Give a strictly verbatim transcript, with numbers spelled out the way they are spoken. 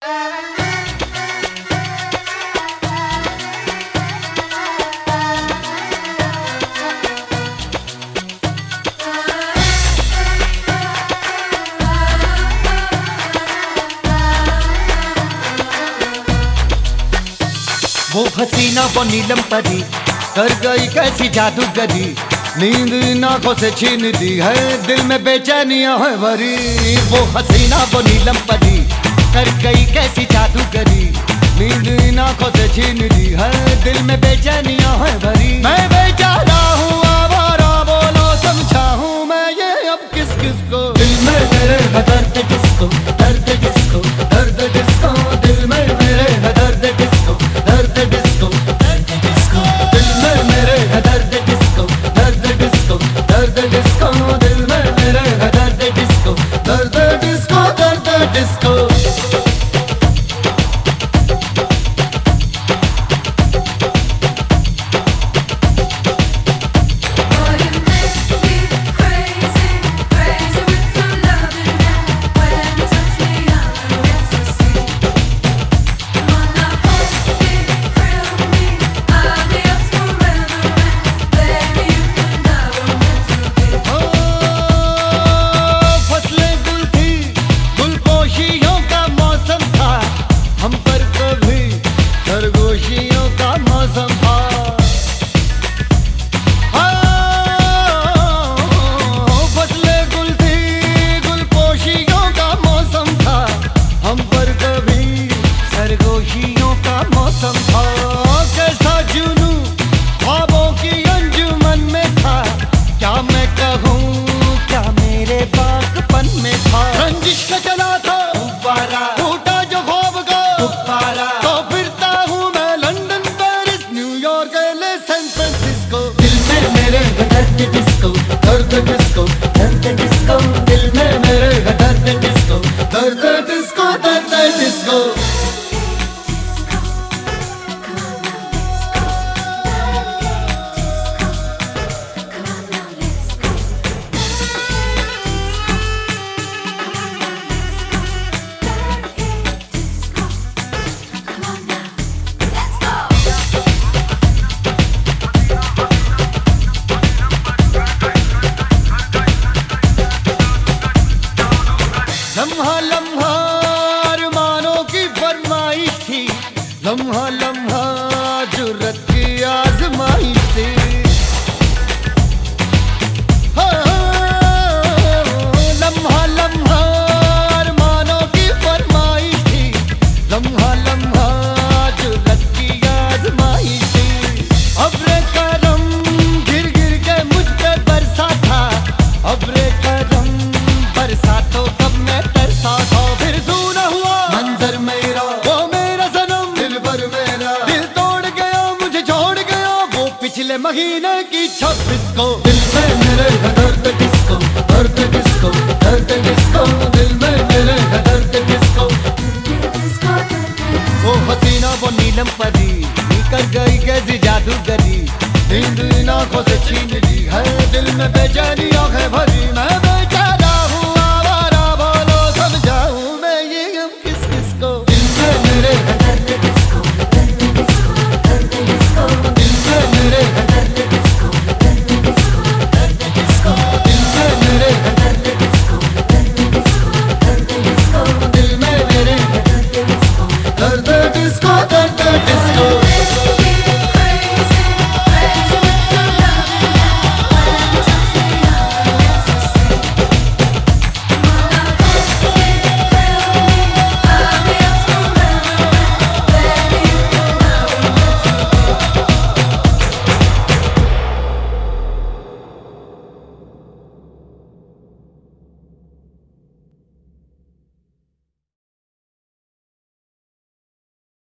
वो हसीना वो नीलम परी कर गई कैसी जादूगरी, नींद इन आंखों से छीन दी है, दिल में बेचैनियां है भरी। वो हसीना वो नीलम परी कर गई कैसी जादूगरी, नींद इन आंखों से छीन दी है, दिल में बेचैनियां है भरी। मैं बेचारा हूँ आवारा, बोलो समझाऊं मैं ये अब किस किस को। दिल में मेरे है दर्द किसको, दर्द किसको, दर्द किसको, दिल में मेरे है दर्द किसको, दर्द किसको, दर्द किसको, दिल में मेरे है दर्द किसको, दर्द किसको, दर्द किसको, दिल में मेरे है दर्द किसको, दर्द किसको, दर्द किसको। खरगोशियों का मौसम था, फसलें गुल थी, गुलपोशियों का मौसम था, हम पर कभी सरगोशियों का मौसम था। कैसा जुनू ख्वाबों की अंजुमन में था, क्या मैं कहूँ क्या मेरे बागपन में था। रंजिश का चला था गुब्बारा, टूटा जो ख्वाब का गुब्बारा, तो फिरता हूँ मैं London, Paris, New York, L A, San Francisco. दिल में मेरे है दर्द किसको, दर्द किसको, दर्द किसको, दिल में मेरे है दर्द किसको, दर्द किसको, दर्द किसको। लम्हा लम्हा अरमानों की फरमाइश थी, लम्हा लम्हा जुर्रत की आजमाइश थी। लम्हा लम्हा अरमानों की फरमाइश थी, लम्हा लम्हा जुर्रत की आजमाइश थी। अब्रे करम गिर गिर के मुझ पे बरसा था, अब्रे करम बरसा तो कब मैं तरसा था। फिर सूना हुआ मंजर मेरा, वो मेरा सनम दिल भर मेरा, दिल तोड़ गया मुझे छोड़ गया वो पिछले महीने की छब्बीस को। दिल में मेरे है दर्द किसको, दर्द किसको, दर्द किसको, दिल में मेरे है दर्द किसको। वो हसीना वो नीलम परी कर गई कैसी जादूगरी, नींद इन आंखों से छीन ली है, दिल में बेचैनी आंखें भरी। मैं बेचारा हूँ आवारा, बोलो समझाऊं मैं ये अब किस किस को। दिल में मेरे है दर्द किसको, दर्द किसको, दर्द किसको, दिल में मेरे है दर्द किसको, दर्द किसको, दर्द किसको, दिल में मेरे है दर्द किसको, दर्द किसको, दर्द किसको, दिल में मेरे है दर्द किसको, दर्द किसको, दर्द